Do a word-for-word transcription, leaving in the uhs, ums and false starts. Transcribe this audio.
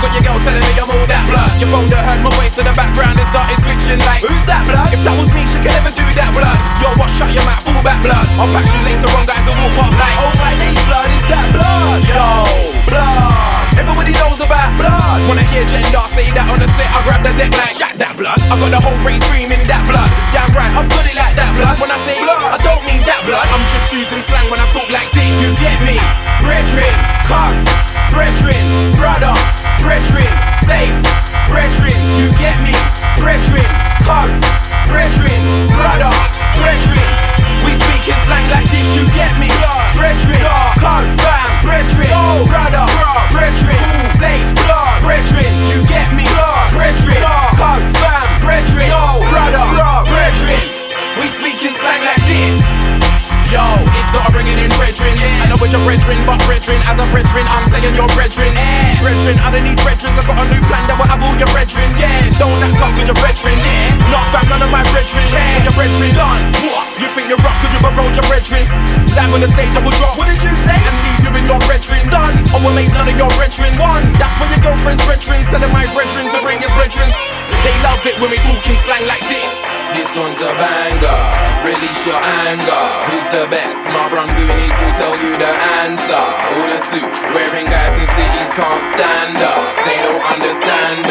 got your girl telling me I'm all that blood. Your phone that heard my voice in the background and started switching like, who's that blood? If that was me, she could never do that blood. Yo, what, shut your mouth, fall back blood. I'll catch you later on, guys, and walk past like, oh my name's blood, is that blood? Yo, blood. Everybody knows about blood. Wanna hear gender, say that on the set, I grab the deck like, shut that blood. I got the whole race screaming that blood. Damn right, I've got it like that blood. When I say blood, I don't mean that blood. I'm just using slang when I talk like this, you get me? Brethren, cuz, brethren, brother, brethren, safe, brethren, you get me? Brethren, cuz, brethren, brother, brethren, we speaking slang like this, you get me? Brethren, cuz, fam, brethren, brother, brethren, safe, brethren, you get me? Brethren, cuz, fam, brethren, brother, brethren, we speaking slang like this. Yo, it's not a bringing in brethren. I know it's your brethren, but brethren, as a brethren, I'm saying your brethren. Yeah. Brethren, I don't need brethren, I got a new plan that will have all your brethren. Yeah, don't act up with your brethren. Yeah, not fam, none of my brethren. Yeah, your brethren done. What? You think you're rough cause you borrowed your brethren? Live on the stage, I will drop. What did you say? And leave you in your brethren. Done. I will make none of your brethren. One. That's for your girlfriend's brethren, telling my brethren to bring his brethren. They love it when we talking slang like this. This one's a banger, release your anger. Who's the best? My brun Goonies will tell you the answer. All the suit wearing guys in cities can't stand us. They don't understand